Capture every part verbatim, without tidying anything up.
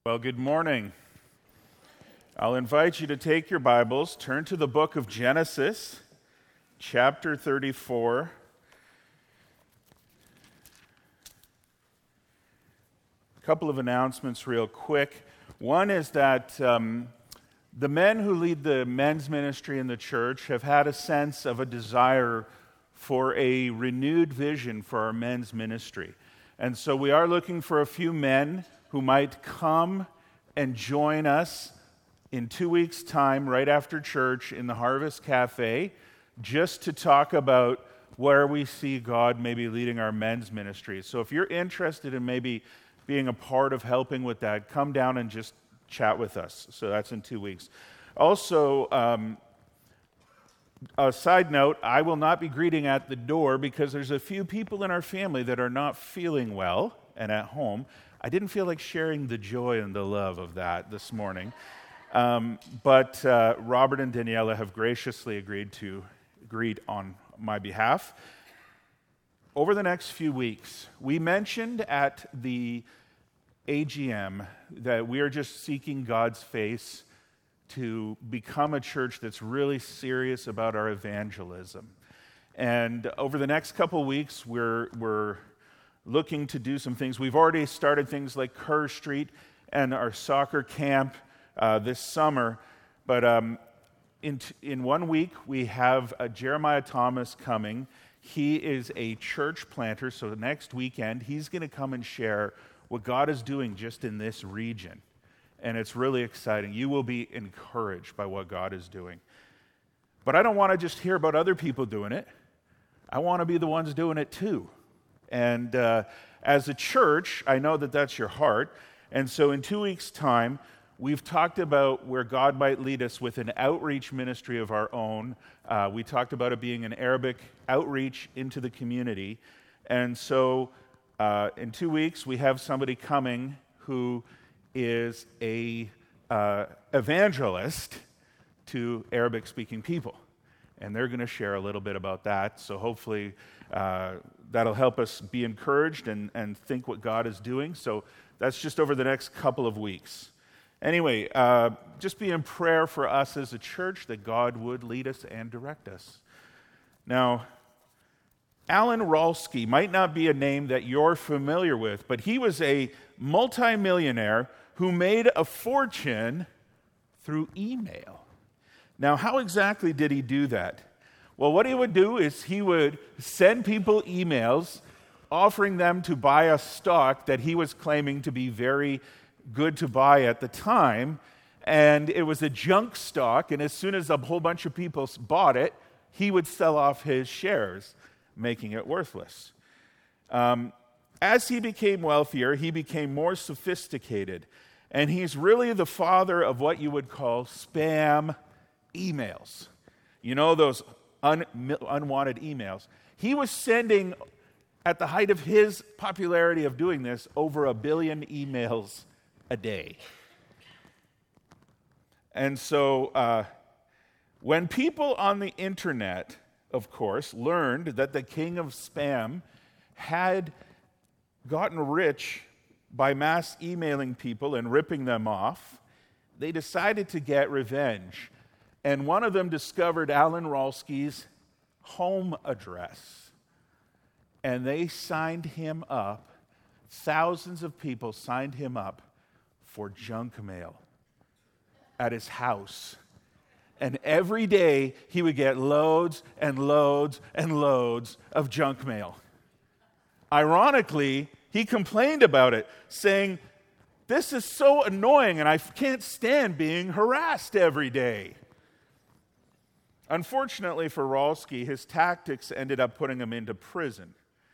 Well, good morning. I'll invite you to take your Bibles, turn to the book of Genesis, chapter thirty-four. A couple of announcements real quick. One is that um, the men who lead the men's ministry in the church have had a sense of a desire for a renewed vision for our men's ministry. And so we are looking for a few men who might come and join us in two weeks' time, right after church, in the Harvest Cafe, just to talk about where we see God maybe leading our men's ministry. So if you're interested in maybe being a part of helping with that, come down and just chat with us. So that's in two weeks. Also, um, a side note, I will not be greeting at the door because there's a few people in our family that are not feeling well and at home. I didn't feel like sharing the joy and the love of that this morning. Um, but uh, Robert and Daniela have graciously agreed to greet on my behalf. Over the next few weeks, we mentioned at the A G M that we are just seeking God's face to become a church that's really serious about our evangelism. And over the next couple weeks, we're we're looking to do some things. We've already started things like Kerr Street and our soccer camp uh, this summer. But um, in t- in one week, we have uh, Jeremiah Thomas coming. He is a church planter, so the next weekend, he's going to come and share what God is doing just in this region. And it's really exciting. You will be encouraged by what God is doing. But I don't want to just hear about other people doing it. I want to be the ones doing it too. And uh, as a church, I know that that's your heart. And so in two weeks' time, we've talked about where God might lead us with an outreach ministry of our own. Uh, we talked about it being an Arabic outreach into the community. And so uh, in two weeks, we have somebody coming who is a uh, evangelist to Arabic-speaking people. And they're going to share a little bit about that. So hopefully uh, that'll help us be encouraged and, and think what God is doing. So that's just over the next couple of weeks. Anyway, uh, just be in prayer for us as a church that God would lead us and direct us. Now, Alan Ralsky might not be a name that you're familiar with, but he was a multimillionaire who made a fortune through email. Now, how exactly did he do that? Well, what he would do is he would send people emails offering them to buy a stock that he was claiming to be very good to buy at the time, and it was a junk stock, and as soon as a whole bunch of people bought it, he would sell off his shares, making it worthless. Um, as he became wealthier, he became more sophisticated, and he's really the father of what you would call spam emails. You know, those un- unwanted emails. He was sending, at the height of his popularity of doing this, over a billion emails a day. And so uh, when people on the internet, of course, learned that the king of spam had gotten rich by mass emailing people and ripping them off, they decided to get revenge. And one of them discovered Alan Ralsky's home address. And they signed him up. Thousands of people signed him up for junk mail at his house. And every day he would get loads and loads and loads of junk mail. Ironically, he complained about it, saying, "This is so annoying and I can't stand being harassed every day." Unfortunately for Ralsky, his tactics ended up putting him into prison.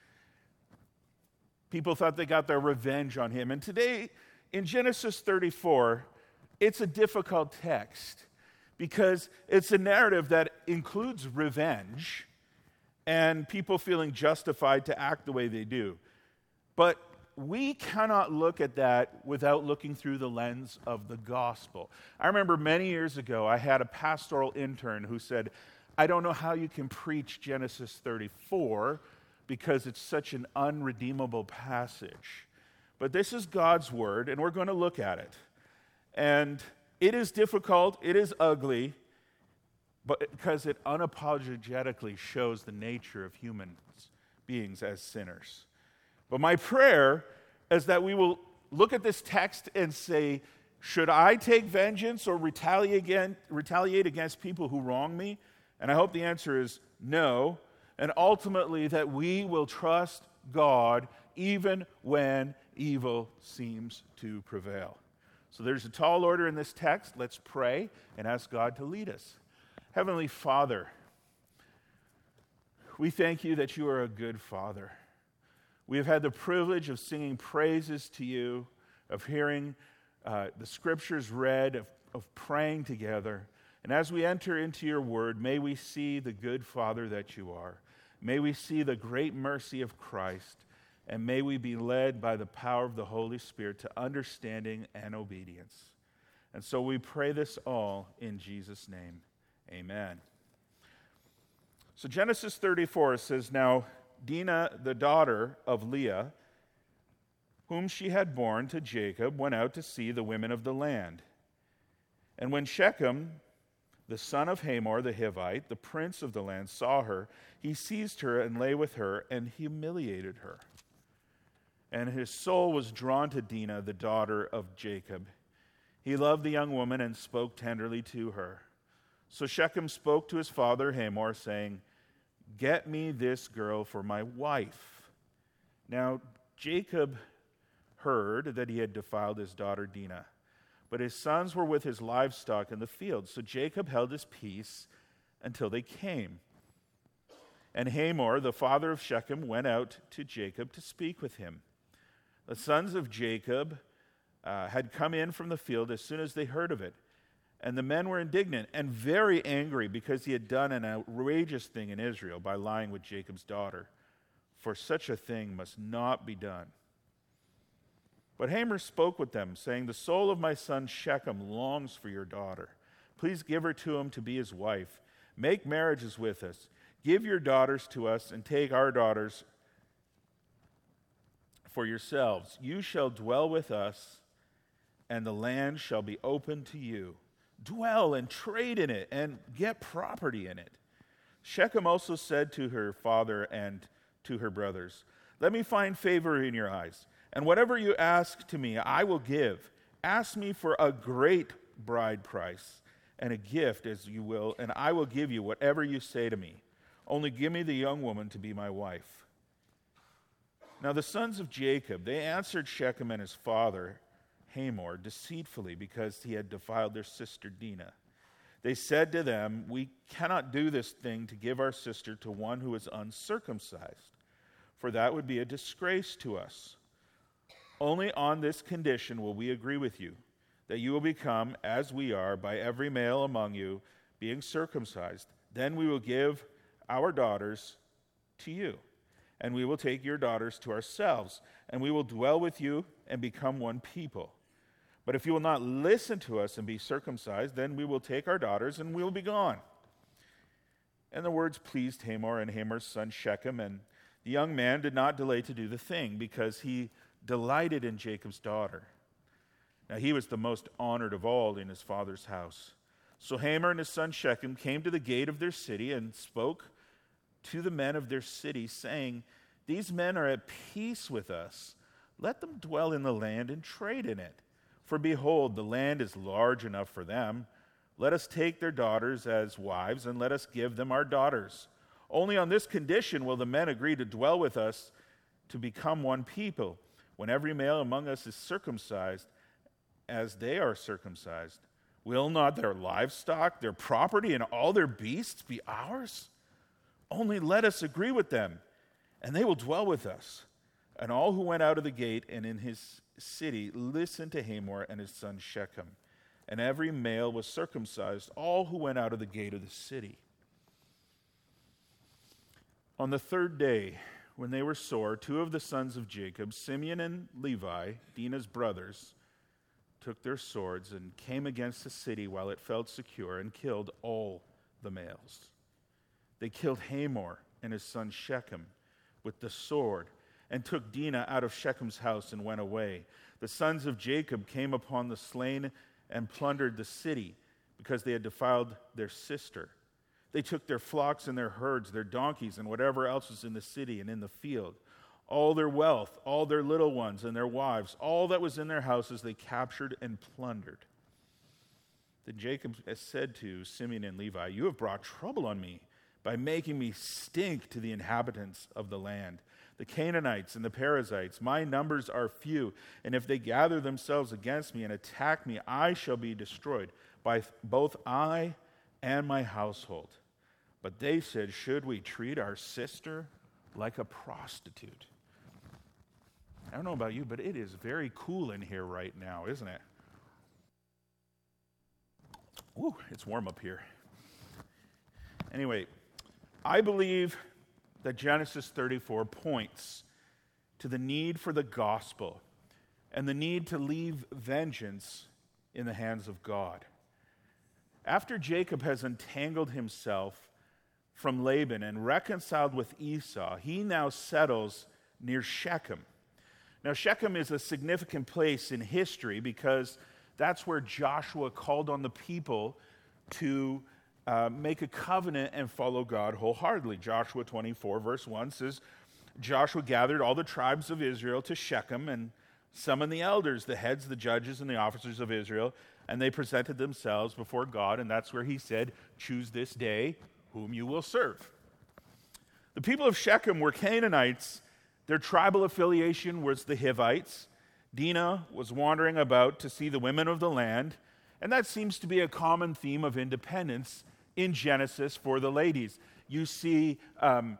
People thought they got their revenge on him. And today, in Genesis thirty-four, it's a difficult text because it's a narrative that includes revenge and people feeling justified to act the way they do. But we cannot look at that without looking through the lens of the gospel. I remember many years ago, I had a pastoral intern who said, "I don't know how you can preach Genesis thirty-four because it's such an unredeemable passage." But this is God's word, and we're going to look at it. And it is difficult, it is ugly, but because it unapologetically shows the nature of human beings as sinners. But my prayer is that we will look at this text and say, should I take vengeance or retaliate again, retaliate against people who wrong me? And I hope the answer is no. And ultimately that we will trust God even when evil seems to prevail. So there's a tall order in this text. Let's pray and ask God to lead us. Heavenly Father, we thank you that you are a good Father. We have had the privilege of singing praises to you, of hearing uh, the scriptures read, of, of praying together. And as we enter into your word, may we see the good Father that you are. May we see the great mercy of Christ, and may we be led by the power of the Holy Spirit to understanding and obedience. And so we pray this all in Jesus' name. Amen. So Genesis thirty-four says, Now Dinah, the daughter of Leah, whom she had borne to Jacob, went out to see the women of the land. And when Shechem, the son of Hamor the Hivite, the prince of the land, saw her, he seized her and lay with her and humiliated her. And his soul was drawn to Dinah, the daughter of Jacob. He loved the young woman and spoke tenderly to her. So Shechem spoke to his father Hamor, saying, Get me this girl for my wife. Now Jacob heard that he had defiled his daughter Dinah, but his sons were with his livestock in the field. So Jacob held his peace until they came. And Hamor, the father of Shechem, went out to Jacob to speak with him. The sons of Jacob uh, had come in from the field as soon as they heard of it. And the men were indignant and very angry because he had done an outrageous thing in Israel by lying with Jacob's daughter. For such a thing must not be done. But Hamor spoke with them, saying, The soul of my son Shechem longs for your daughter. Please give her to him to be his wife. Make marriages with us. Give your daughters to us and take our daughters for yourselves. You shall dwell with us, and the land shall be open to you. Dwell and trade in it and get property in it. Shechem also said to her father and to her brothers, Let me find favor in your eyes, and whatever you ask to me, I will give. Ask me for a great bride price and a gift as you will, and I will give you whatever you say to me. Only give me the young woman to be my wife. Now the sons of Jacob, they answered Shechem and his father Hamor deceitfully because he had defiled their sister Dinah. They said to them, We cannot do this thing to give our sister to one who is uncircumcised, for that would be a disgrace to us. Only on this condition will we agree with you, that you will become as we are by every male among you being circumcised. Then we will give our daughters to you, and we will take your daughters to ourselves, and we will dwell with you and become one people. But if you will not listen to us and be circumcised, then we will take our daughters and we will be gone. And the words pleased Hamor and Hamor's son Shechem, and the young man did not delay to do the thing, because he delighted in Jacob's daughter. Now he was the most honored of all in his father's house. So Hamor and his son Shechem came to the gate of their city and spoke to the men of their city, saying, These men are at peace with us. Let them dwell in the land and trade in it. For behold, the land is large enough for them. Let us take their daughters as wives, and let us give them our daughters. Only on this condition will the men agree to dwell with us, to become one people, when every male among us is circumcised, as they are circumcised. Will not their livestock, their property, and all their beasts be ours? Only let us agree with them, and they will dwell with us. And all who went out of the gate and in his city listened to Hamor and his son Shechem. And every male was circumcised, all who went out of the gate of the city. On the third day, when they were sore, two of the sons of Jacob, Simeon and Levi, Dinah's brothers, took their swords and came against the city while it felt secure and killed all the males. They killed Hamor and his son Shechem with the sword, and took Dinah out of Shechem's house and went away. The sons of Jacob came upon the slain and plundered the city because they had defiled their sister. They took their flocks and their herds, their donkeys, and whatever else was in the city and in the field. All their wealth, all their little ones and their wives, all that was in their houses they captured and plundered. Then Jacob said to Simeon and Levi, "You have brought trouble on me by making me stink to the inhabitants of the land. The Canaanites and the Perizzites, my numbers are few, and if they gather themselves against me and attack me, I shall be destroyed, by both I and my household." But they said, "Should we treat our sister like a prostitute?" I don't know about you, but it is very cool in here right now, isn't it? Ooh, it's warm up here. Anyway, I believe that Genesis thirty-four points to the need for the gospel and the need to leave vengeance in the hands of God. After Jacob has entangled himself from Laban and reconciled with Esau, he now settles near Shechem. Now, Shechem is a significant place in history because that's where Joshua called on the people to uh, make a covenant and follow God wholeheartedly. Joshua twenty-four, verse one says, Joshua gathered all the tribes of Israel to Shechem and summoned the elders, the heads, the judges, and the officers of Israel, and they presented themselves before God, and that's where he said, "Choose this day whom you will serve." The people of Shechem were Canaanites. Their tribal affiliation was the Hivites. Dinah was wandering about to see the women of the land, and that seems to be a common theme of independence in Genesis for the ladies. You see, um,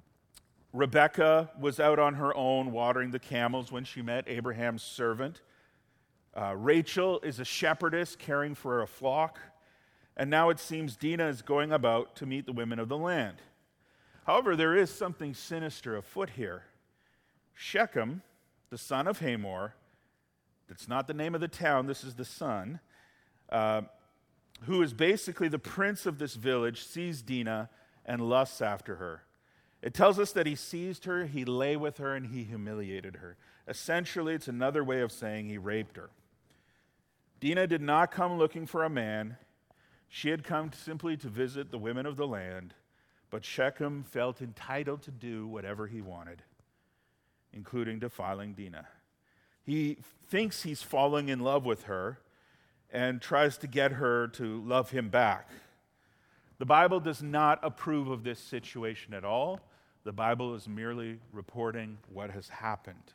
Rebekah was out on her own watering the camels when she met Abraham's servant. Uh, Rachel is a shepherdess caring for a flock, and now it seems Dinah is going about to meet the women of the land. However, there is something sinister afoot here. Shechem, the son of Hamor, that's not the name of the town, this is the son, uh, who is basically the prince of this village, sees Dinah and lusts after her. It tells us that he seized her, he lay with her, and he humiliated her. Essentially, it's another way of saying he raped her. Dinah did not come looking for a man. She had come simply to visit the women of the land, but Shechem felt entitled to do whatever he wanted, including defiling Dinah. He thinks he's falling in love with her and tries to get her to love him back. The Bible does not approve of this situation at all. The Bible is merely reporting what has happened.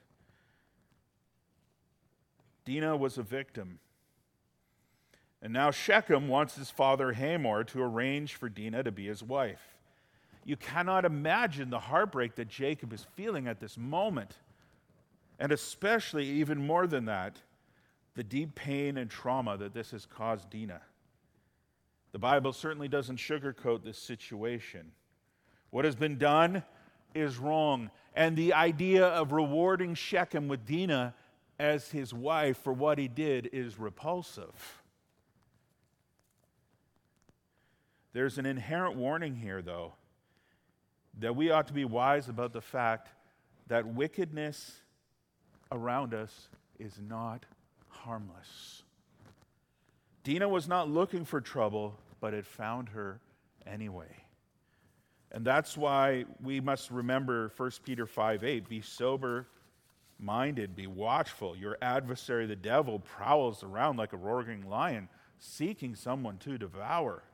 Dinah was a victim. And now Shechem wants his father Hamor to arrange for Dinah to be his wife. You cannot imagine the heartbreak that Jacob is feeling at this moment. And especially, even more than that, the deep pain and trauma that this has caused Dinah. The Bible certainly doesn't sugarcoat this situation. What has been done is wrong. And the idea of rewarding Shechem with Dinah as his wife for what he did is repulsive. There's an inherent warning here, though, that we ought to be wise about the fact that wickedness around us is not harmless. Dinah was not looking for trouble, but it found her anyway. And that's why we must remember First Peter five eight, be sober-minded, be watchful. Your adversary, the devil, prowls around like a roaring lion, seeking someone to devour.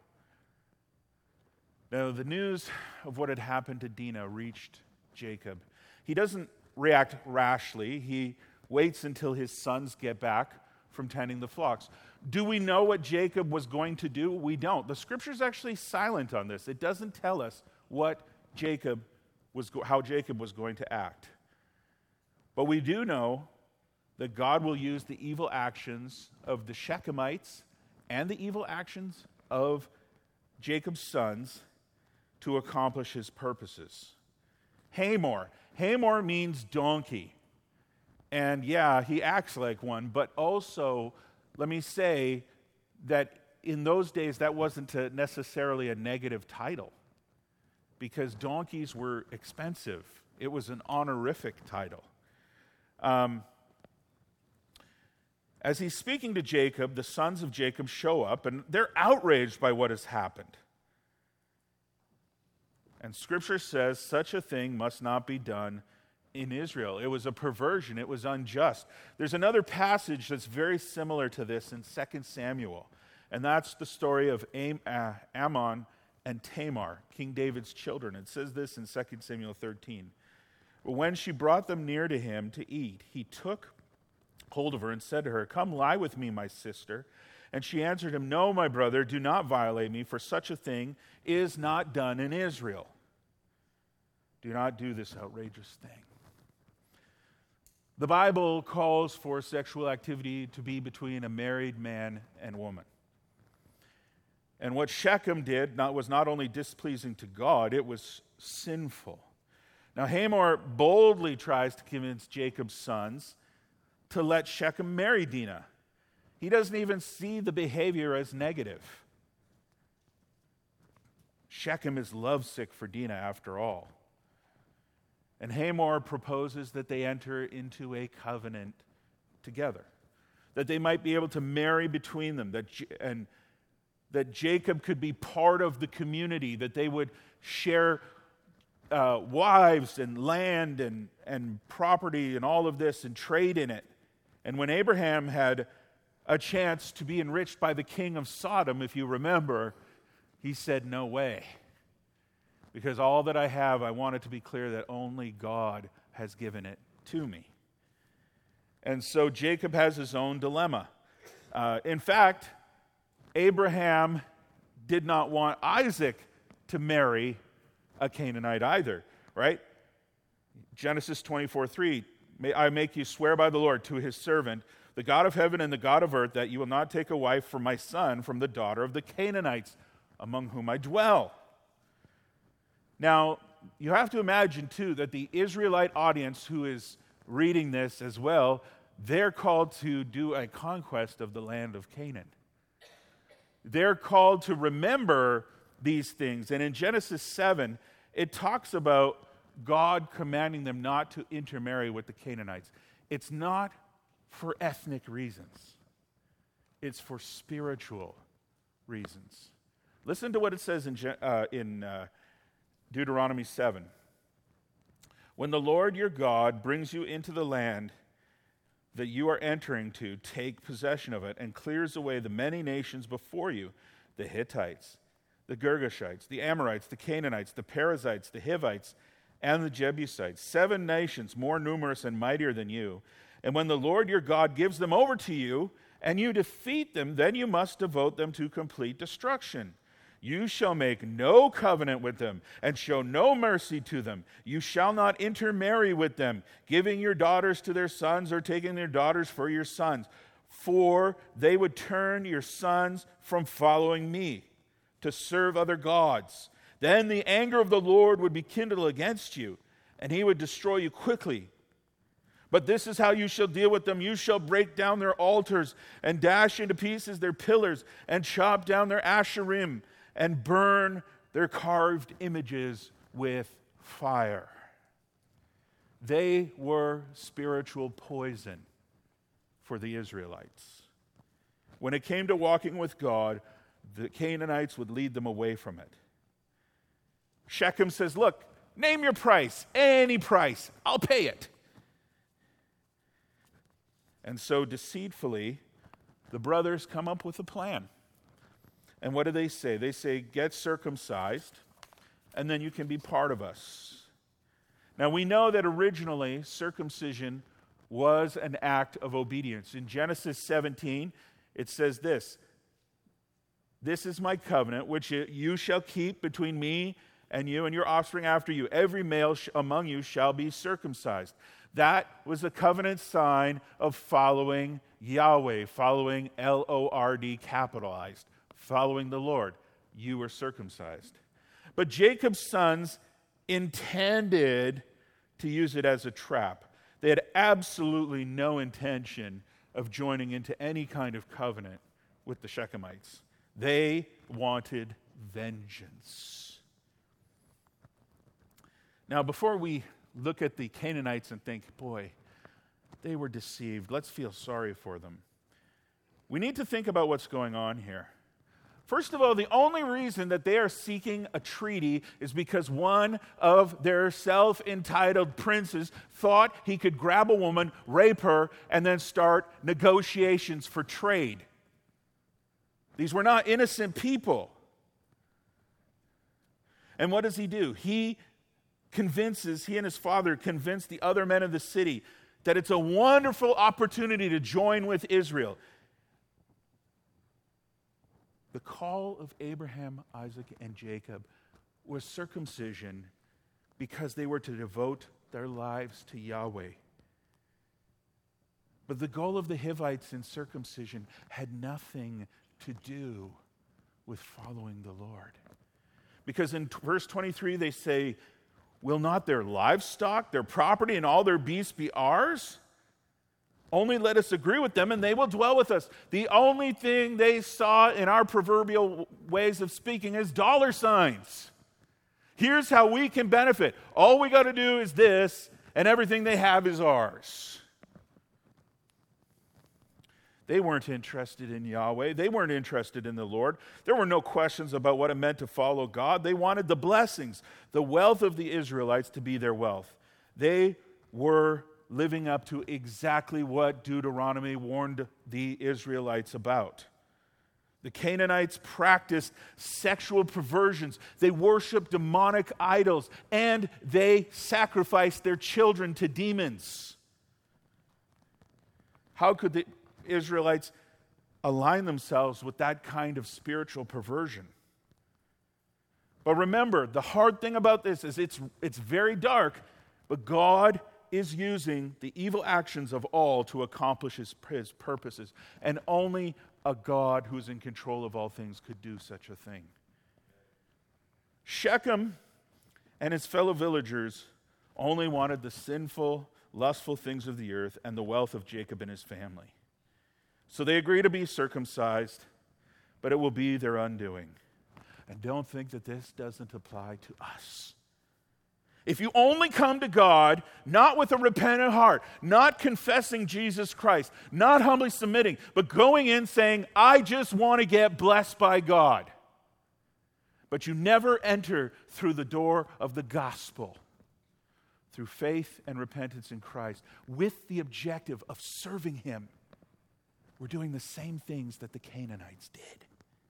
Now, the news of what had happened to Dinah reached Jacob. He doesn't react rashly. He waits until his sons get back from tending the flocks. Do we know what Jacob was going to do? We don't. The Scripture's actually silent on this. It doesn't tell us what Jacob was, how Jacob was going to act. But we do know that God will use the evil actions of the Shechemites and the evil actions of Jacob's sons to accomplish his purposes. Hamor. Hamor means donkey. And yeah, he acts like one, but also, let me say that in those days that wasn't a necessarily a negative title, because donkeys were expensive It was an honorific title. Um, as he's speaking to Jacob, the sons of Jacob show up, and they're outraged by what has happened. And Scripture says such a thing must not be done in Israel. It was a perversion. It was unjust. There's another passage that's very similar to this in Second Samuel, and that's the story of Am- uh, Ammon and Tamar, King David's children. It says this in Second Samuel thirteen. But when she brought them near to him to eat, he took hold of her and said to her, "Come lie with me, my sister." And she answered him, "No, my brother, do not violate me, for such a thing is not done in Israel." Do not do this outrageous thing. The Bible calls for sexual activity to be between a married man and woman. And what Shechem did not, was not only displeasing to God, it was sinful. Now Hamor boldly tries to convince Jacob's sons to let Shechem marry Dinah. He doesn't even see the behavior as negative. Shechem is lovesick for Dinah after all. And Hamor proposes that they enter into a covenant together, that they might be able to marry between them, that and that Jacob could be part of the community, that they would share uh, wives and land and, and property and all of this and trade in it. And when Abraham had a chance to be enriched by the king of Sodom, if you remember, he said, "No way. Because all that I have, I want it to be clear that only God has given it to me." And so Jacob has his own dilemma. Uh, in fact, Abraham did not want Isaac to marry a Canaanite either, right? Genesis twenty-four three, "May I make you swear by the Lord to his servant, the God of heaven and the God of earth, that you will not take a wife for my son from the daughter of the Canaanites among whom I dwell." Now, you have to imagine, too, that the Israelite audience who is reading this as well, they're called to do a conquest of the land of Canaan. They're called to remember these things. And in Genesis seven, it talks about God commanding them not to intermarry with the Canaanites. It's not for ethnic reasons. It's for spiritual reasons. Listen to what it says in, uh, in uh, Deuteronomy seven. "When the Lord your God brings you into the land that you are entering to, take possession of it, and clears away the many nations before you, the Hittites, the Girgashites, the Amorites, the Canaanites, the Perizzites, the Hivites, and the Jebusites, seven nations more numerous and mightier than you. And when the Lord your God gives them over to you, and you defeat them, then you must devote them to complete destruction. You shall make no covenant with them, and show no mercy to them. You shall not intermarry with them, giving your daughters to their sons or taking their daughters for your sons, for they would turn your sons from following me to serve other gods. Then the anger of the Lord would be kindled against you, and he would destroy you quickly. But this is how you shall deal with them. You shall break down their altars and dash into pieces their pillars and chop down their asherim and burn their carved images with fire." They were spiritual poison for the Israelites. When it came to walking with God, the Canaanites would lead them away from it. Shechem says, "Look, name your price, any price, I'll pay it." And so deceitfully, the brothers come up with a plan. And what do they say? They say, "Get circumcised, and then you can be part of us." Now, we know that originally circumcision was an act of obedience. In Genesis seventeen, it says this, "This is my covenant, which you shall keep between me and you and your offspring after you. Every male among you shall be circumcised." That was a covenant sign of following Yahweh, following L O R D capitalized, following the Lord. You were circumcised. But Jacob's sons intended to use it as a trap. They had absolutely no intention of joining into any kind of covenant with the Shechemites. They wanted vengeance. Now, before we look at the Canaanites and think, boy, they were deceived. Let's feel sorry for them. We need to think about what's going on here. First of all, the only reason that they are seeking a treaty is because one of their self-entitled princes thought he could grab a woman, rape her, and then start negotiations for trade. These were not innocent people. And what does he do? He convinces, he and his father convince the other men of the city that it's a wonderful opportunity to join with Israel. The call of Abraham, Isaac, and Jacob was circumcision because they were to devote their lives to Yahweh. But the goal of the Hivites in circumcision had nothing to do with following the Lord. Because in verse twenty-three they say, will not their livestock, their property, and all their beasts be ours? Only let us agree with them, and they will dwell with us. The only thing they saw in our proverbial ways of speaking is dollar signs. Here's how we can benefit. All we got to do is this, and everything they have is ours. They weren't interested in Yahweh. They weren't interested in the Lord. There were no questions about what it meant to follow God. They wanted the blessings, the wealth of the Israelites to be their wealth. They were living up to exactly what Deuteronomy warned the Israelites about. The Canaanites practiced sexual perversions. They worshiped demonic idols, and they sacrificed their children to demons. How could the Israelites align themselves with that kind of spiritual perversion? But remember, the hard thing about this is it's, it's very dark, but God is using the evil actions of all to accomplish his, his purposes. And only a God who's in control of all things could do such a thing. Shechem and his fellow villagers only wanted the sinful, lustful things of the earth and the wealth of Jacob and his family. So they agree to be circumcised, but it will be their undoing. And don't think that this doesn't apply to us. If you only come to God, not with a repentant heart, not confessing Jesus Christ, not humbly submitting, but going in saying, I just want to get blessed by God. But you never enter through the door of the gospel, through faith and repentance in Christ, with the objective of serving him. We're doing the same things that the Canaanites did.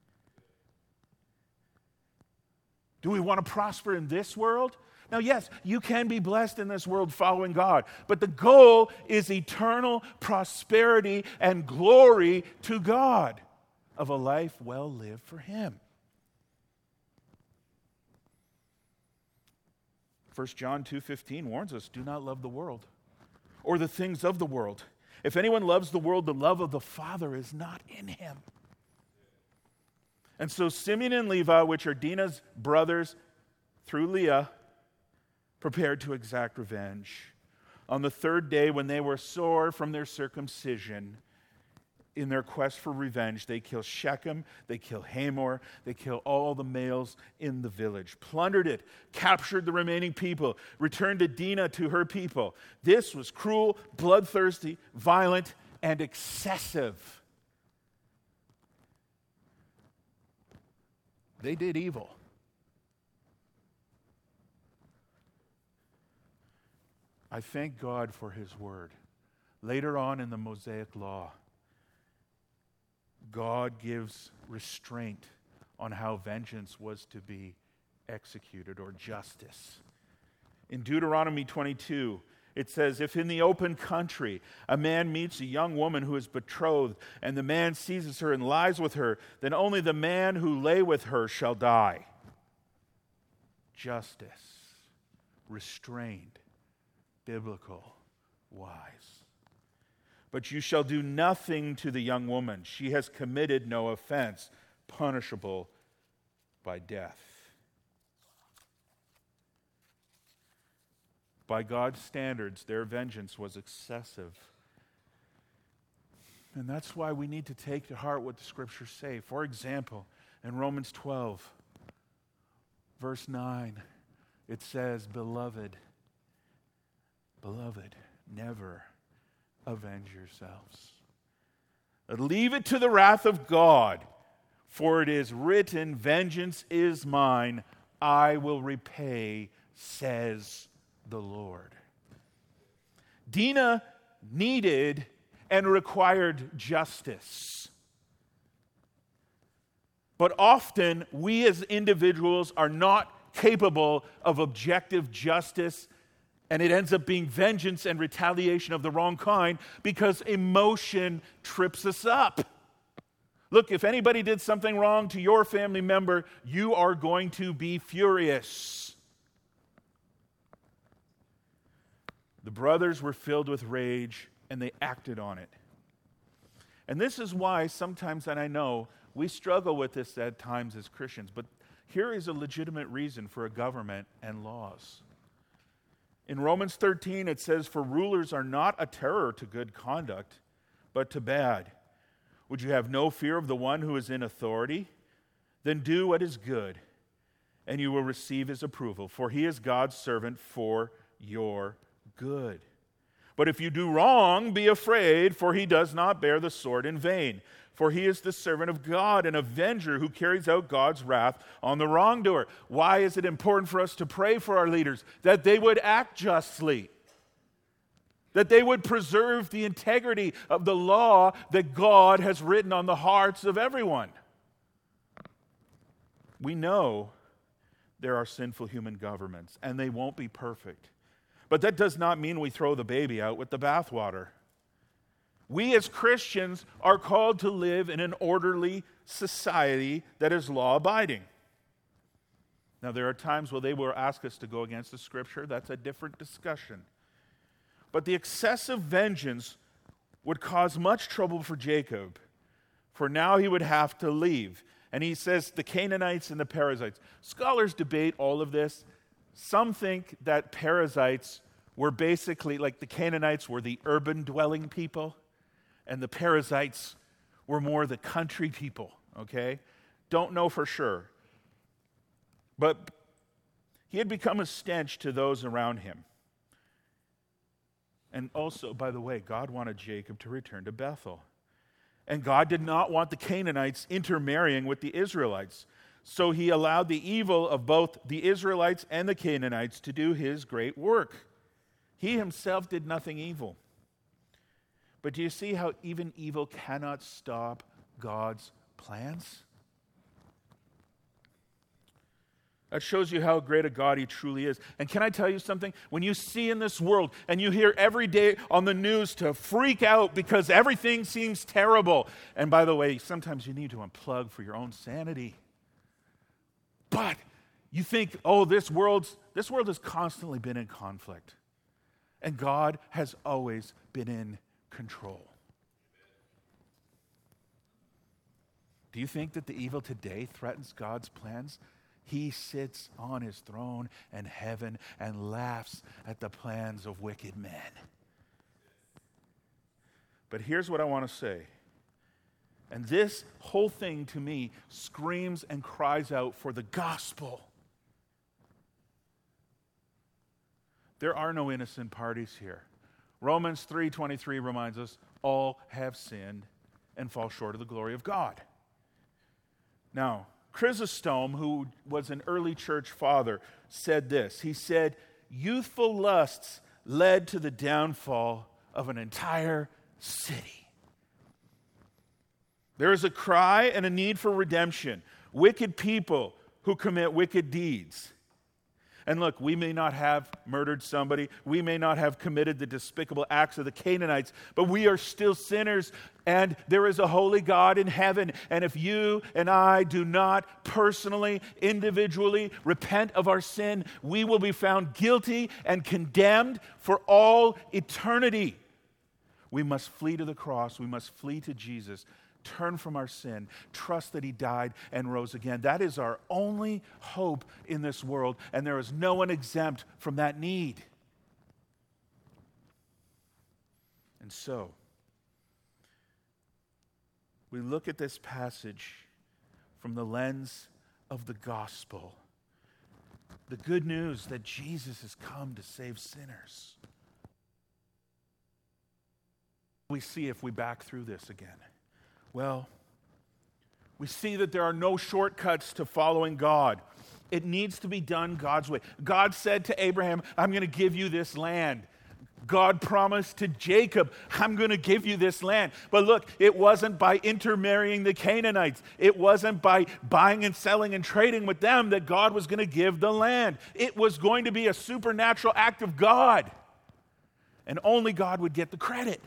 Do we want to prosper in this world? Now, yes, you can be blessed in this world following God, but the goal is eternal prosperity and glory to God of a life well lived for him. First John two fifteen warns us, do not love the world or the things of the world. If anyone loves the world, the love of the Father is not in him. And so Simeon and Levi, which are Dinah's brothers through Leah, prepared to exact revenge. On the third day, when they were sore from their circumcision, in their quest for revenge, they kill Shechem, they kill Hamor, they kill all the males in the village, plundered it, captured the remaining people, returned to Dinah to her people. This was cruel, bloodthirsty, violent, and excessive. They did evil. I thank God for his word. Later on in the Mosaic Law, God gives restraint on how vengeance was to be executed, or justice. In Deuteronomy twenty-two, it says, if in the open country a man meets a young woman who is betrothed, and the man seizes her and lies with her, then only the man who lay with her shall die. Justice, restrained, biblical, wise. But you shall do nothing to the young woman. She has committed no offense, punishable by death. By God's standards, their vengeance was excessive. And that's why we need to take to heart what the scriptures say. For example, in Romans twelve, verse nine, it says, Beloved, Beloved, never avenge yourselves. Leave it to the wrath of God, for it is written, vengeance is mine, I will repay, says the Lord. Dinah needed and required justice. But often, we as individuals are not capable of objective justice, and it ends up being vengeance and retaliation of the wrong kind because emotion trips us up. Look, if anybody did something wrong to your family member, you are going to be furious. The brothers were filled with rage, and they acted on it. And this is why sometimes, and I know, we struggle with this at times as Christians, but here is a legitimate reason for a government and laws. In Romans thirteen, it says, for rulers are not a terror to good conduct, but to bad. Would you have no fear of the one who is in authority? Then do what is good, and you will receive his approval, for he is God's servant for your good. But if you do wrong, be afraid, for he does not bear the sword in vain. For he is the servant of God, an avenger who carries out God's wrath on the wrongdoer. Why is it important for us to pray for our leaders? That they would act justly. That they would preserve the integrity of the law that God has written on the hearts of everyone. We know there are sinful human governments, and they won't be perfect. But that does not mean we throw the baby out with the bathwater. We as Christians are called to live in an orderly society that is law-abiding. Now, there are times where they will ask us to go against the Scripture. That's a different discussion. But the excessive vengeance would cause much trouble for Jacob, for now he would have to leave. And he says the Canaanites and the Perizzites. Scholars debate all of this. Some think that Perizzites were basically, like the Canaanites were the urban dwelling people, and the Perizzites were more the country people, okay? Don't know for sure. But he had become a stench to those around him. And also, by the way, God wanted Jacob to return to Bethel. And God did not want the Canaanites intermarrying with the Israelites. So he allowed the evil of both the Israelites and the Canaanites to do his great work. He himself did nothing evil. But do you see how even evil cannot stop God's plans? That shows you how great a God he truly is. And can I tell you something? When you see in this world and you hear every day on the news to freak out because everything seems terrible. And by the way, sometimes you need to unplug for your own sanity. But you think, oh, this world's this world has constantly been in conflict. And God has always been in control. Do you think that the evil today threatens God's plans? He sits on his throne in heaven and laughs at the plans of wicked men. But here's what I want to say. And this whole thing to me screams and cries out for the gospel. There are no innocent parties here. Romans three twenty-three reminds us, all have sinned and fall short of the glory of God. Now, Chrysostom, who was an early church father, said this. He said, youthful lusts led to the downfall of an entire city. There is a cry and a need for redemption. Wicked people who commit wicked deeds. And look, we may not have murdered somebody. We may not have committed the despicable acts of the Canaanites, but we are still sinners, and there is a holy God in heaven. And if you and I do not personally, individually repent of our sin, we will be found guilty and condemned for all eternity. We must flee to the cross. We must flee to Jesus. Turn from our sin, trust that he died and rose again. That is our only hope in this world, and there is no one exempt from that need. And so, we look at this passage from the lens of the gospel. The good news that Jesus has come to save sinners. we see if we back through this again? Well, we see that there are no shortcuts to following God. It needs to be done God's way. God said to Abraham, I'm going to give you this land. God promised to Jacob, I'm going to give you this land. But look, it wasn't by intermarrying the Canaanites. It wasn't by buying and selling and trading with them that God was going to give the land. It was going to be a supernatural act of God. And only God would get the credit.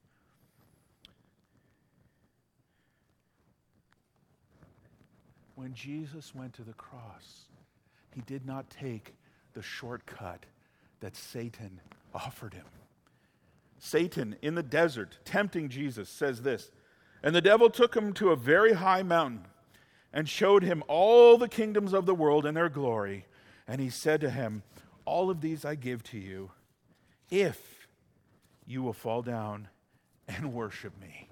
When Jesus went to the cross, he did not take the shortcut that Satan offered him. Satan in the desert, tempting Jesus, says this, and the devil took him to a very high mountain and showed him all the kingdoms of the world and their glory. And he said to him, all of these I give to you if you will fall down and worship me.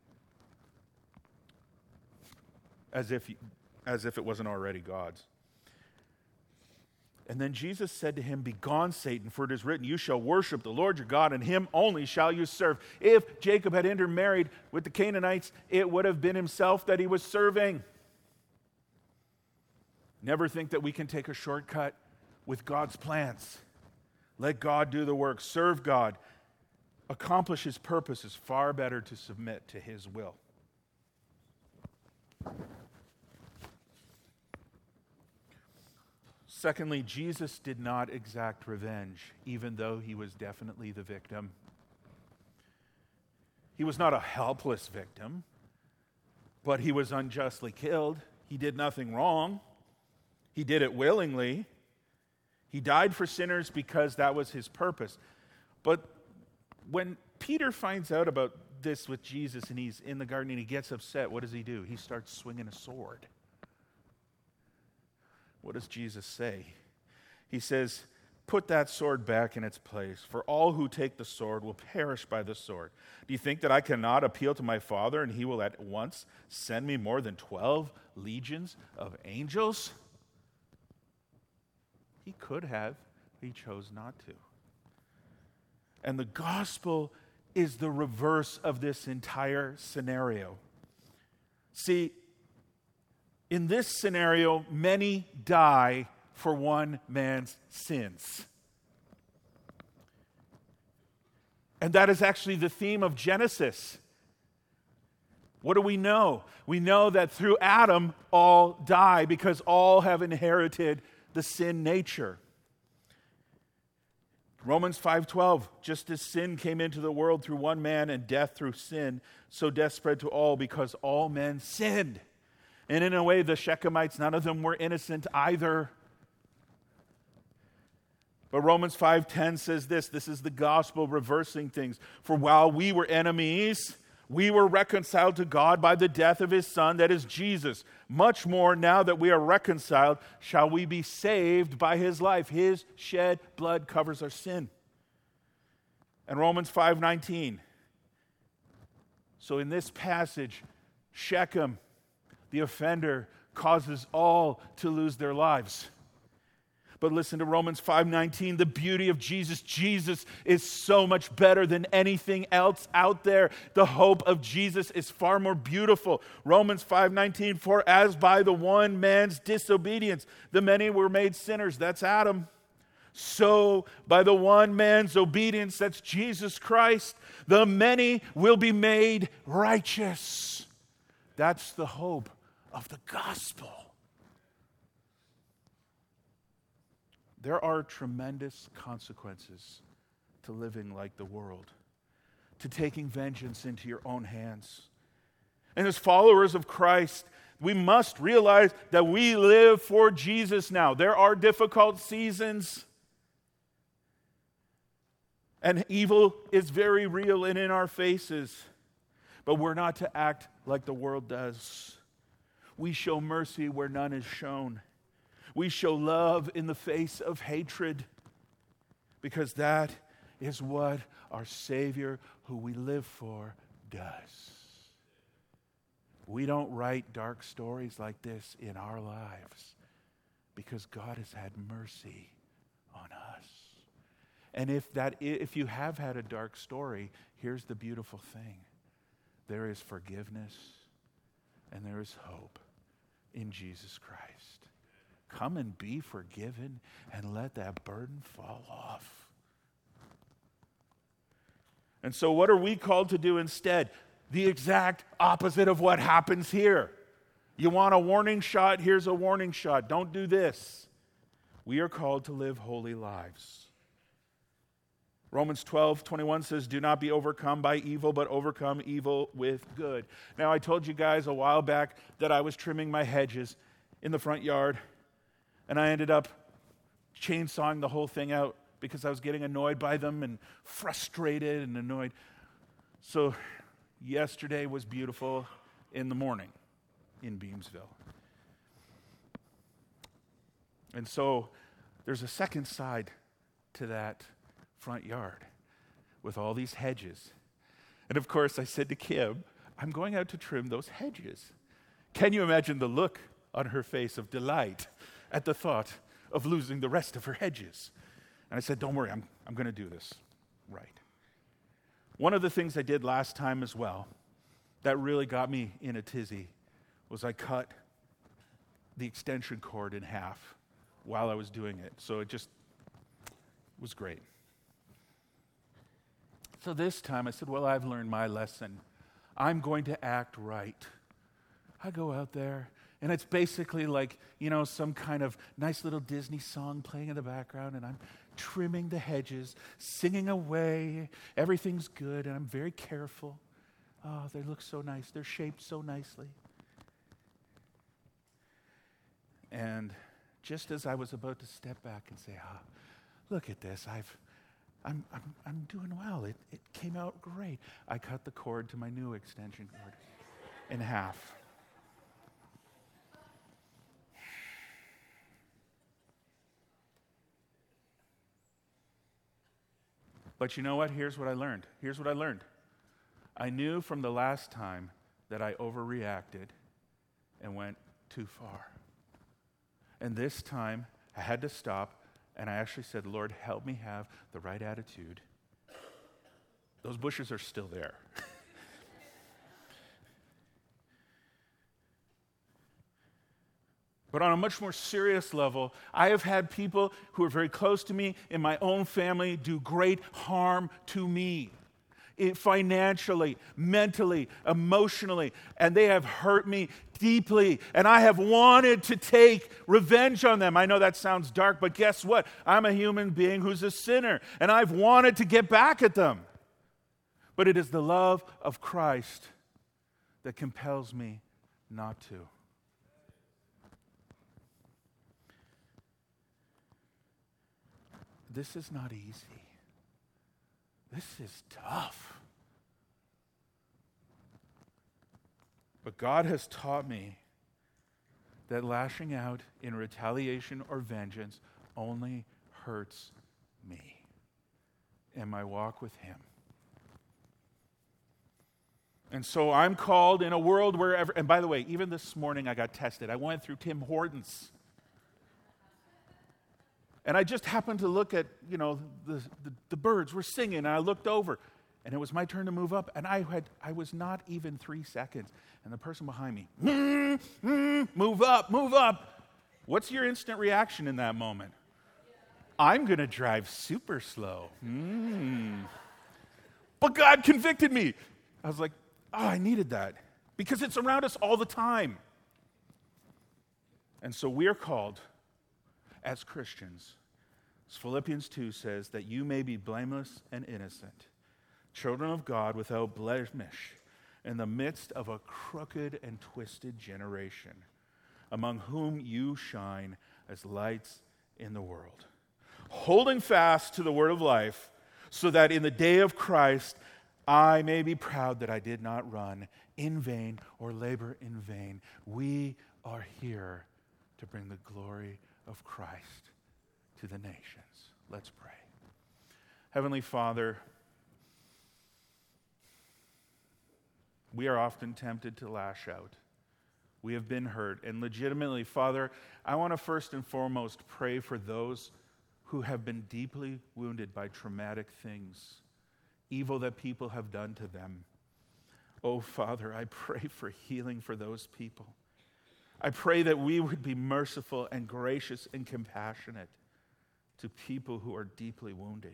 As if, as if it wasn't already God's. And then Jesus said to him, begone, Satan, for it is written, you shall worship the Lord your God, and him only shall you serve. If Jacob had intermarried with the Canaanites, it would have been himself that he was serving. Never think that we can take a shortcut with God's plans. Let God do the work. Serve God. Accomplish his purpose is far better to submit to his will. Secondly, Jesus did not exact revenge, even though he was definitely the victim. He was not a helpless victim, but he was unjustly killed. He did nothing wrong. He did it willingly. He died for sinners because that was his purpose. But when Peter finds out about this with Jesus and he's in the garden and he gets upset, what does he do? He starts swinging a sword. What does Jesus say? He says, put that sword back in its place, for all who take the sword will perish by the sword. Do you think that I cannot appeal to my Father and he will at once send me more than twelve legions of angels? He could have, he chose not to. And the gospel is the reverse of this entire scenario. See, in this scenario, many die for one man's sins. And that is actually the theme of Genesis. What do we know? We know that through Adam, all die because all have inherited the sin nature. Romans five twelve, just as sin came into the world through one man and death through sin, so death spread to all because all men sinned. And in a way, the Shechemites, none of them were innocent either. But Romans five ten says this, this is the gospel reversing things. For while we were enemies, we were reconciled to God by the death of his Son, that is Jesus. Much more, now that we are reconciled, shall we be saved by his life. His shed blood covers our sin. And Romans five nineteen. So in this passage, Shechem, the offender, causes all to lose their lives. But listen to Romans five nineteen, the beauty of Jesus. Jesus is so much better than anything else out there. The hope of Jesus is far more beautiful. Romans five nineteen, for as by the one man's disobedience the many were made sinners, that's Adam, so by the one man's obedience, that's Jesus Christ, the many will be made righteous. That's the hope of the gospel. There are tremendous consequences to living like the world, to taking vengeance into your own hands. And as followers of Christ, we must realize that we live for Jesus now. There are difficult seasons, and evil is very real and in our faces, but we're not to act like the world does. We show mercy where none is shown. We show love in the face of hatred, because that is what our Savior, who we live for, does. We don't write dark stories like this in our lives because God has had mercy on us. And if that, if you have had a dark story, here's the beautiful thing. There is forgiveness and there is hope in Jesus Christ. Come and be forgiven and let that burden fall off. And so what are we called to do instead? The exact opposite of what happens here. You want a warning shot? Here's a warning shot. Don't do this. We are called to live holy lives. Romans twelve twenty-one says, do not be overcome by evil, but overcome evil with good. Now, I told you guys a while back that I was trimming my hedges in the front yard, and I ended up chainsawing the whole thing out because I was getting annoyed by them and frustrated and annoyed. So yesterday was beautiful in the morning in Beamsville. And so there's a second side to that front yard with all these hedges. And of course, I said to Kim, I'm going out to trim those hedges. Can you imagine the look on her face of delight at the thought of losing the rest of her hedges? And I said, don't worry, I'm, I'm going to do this right. One of the things I did last time as well that really got me in a tizzy was I cut the extension cord in half while I was doing it. So it just was great. So this time I said, well, I've learned my lesson. I'm going to act right. I go out there, and it's basically like, you know, some kind of nice little Disney song playing in the background, and I'm trimming the hedges, singing away. Everything's good, and I'm very careful. Oh, they look so nice. They're shaped so nicely. And just as I was about to step back and say, ah, look at this, I've I'm, I'm, I'm doing well. It, it came out great. I cut the cord to my new extension cord in half. But you know what? Here's what I learned. Here's what I learned. I knew from the last time that I overreacted and went too far. And this time, I had to stop. And I actually said, Lord, help me have the right attitude. Those bushes are still there. But on a much more serious level, I have had people who are very close to me in my own family do great harm to me. It, financially, mentally, emotionally, and they have hurt me deeply, and I have wanted to take revenge on them. I know that sounds dark, but guess what? I'm a human being who's a sinner, and I've wanted to get back at them. But it is the love of Christ that compels me not to. This is not easy. This is tough. But God has taught me that lashing out in retaliation or vengeance only hurts me and my walk with Him. And so I'm called in a world where, ever, and by the way, even this morning I got tested. I went through Tim Hortons. And I just happened to look at, you know, the, the, the birds were singing, and I looked over, and it was my turn to move up, and I had I was not even three seconds, and the person behind me, mm, mm, move up, move up. What's your instant reaction in that moment? I'm going to drive super slow. Mm. But God convicted me. I was like, oh, I needed that, because it's around us all the time. And so we are called as Christians, as Philippians two says, that you may be blameless and innocent, children of God without blemish, in the midst of a crooked and twisted generation, among whom you shine as lights in the world, holding fast to the word of life, so that in the day of Christ I may be proud that I did not run in vain or labor in vain. We are here to bring the glory of Christ to the nations. Let's pray. Heavenly Father, we are often tempted to lash out. We have been hurt. And legitimately, Father, I want to first and foremost pray for those who have been deeply wounded by traumatic things, evil that people have done to them. Oh, Father, I pray for healing for those people. I pray that we would be merciful and gracious and compassionate to people who are deeply wounded.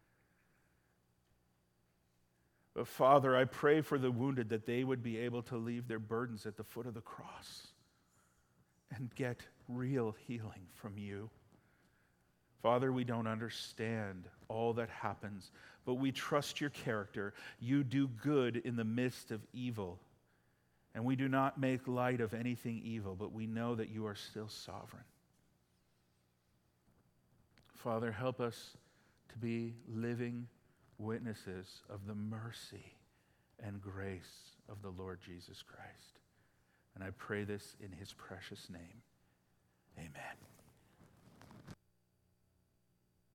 But Father, I pray for the wounded that they would be able to leave their burdens at the foot of the cross and get real healing from you. Father, we don't understand all that happens, but we trust your character. You do good in the midst of evil, and we do not make light of anything evil, but we know that you are still sovereign. Father, help us to be living witnesses of the mercy and grace of the Lord Jesus Christ. And I pray this in his precious name. Amen.